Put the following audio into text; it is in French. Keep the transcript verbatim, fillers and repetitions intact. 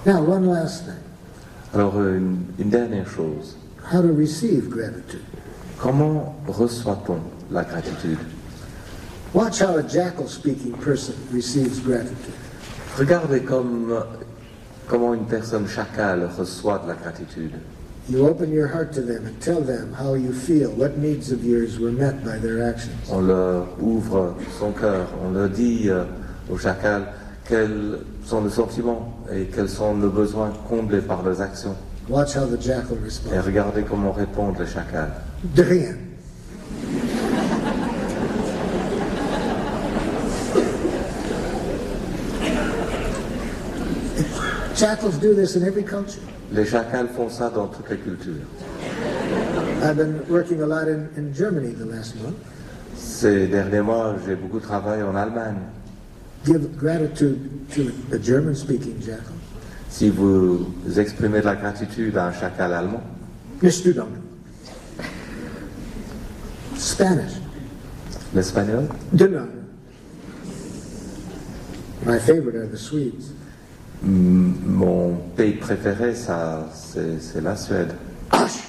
Now, one last thing. Alors, une, une dernière chose. How to receive gratitude. Comment reçoit-on la gratitude? Watch how a jackal-speaking person receives gratitude. Regardez comme, comment une personne chacal reçoit de la gratitude. You open your heart to them and tell them how you feel, what needs of yours were met by their actions. On leur ouvre son cœur, on leur dit euh, au chacal quels sont les sentiments et quels sont les besoins comblés par leurs actions. Watch how the jackal Et responds. regardez comment répondent les chacals. De rien. Jackals do this in every culture. Les chacals font ça dans toutes les cultures. I've been working a lot in, in Germany the last month. Ces derniers mois, j'ai beaucoup travaillé en Allemagne. Give gratitude to a German-speaking jackal. Si vous exprimez de la gratitude à un chacal allemand, Mister Duncan. Spanish. l'espagnol, De nada. My favorite are the Swedes. m- mon pays préféré, ça, c'est c'est la Suède. Ash.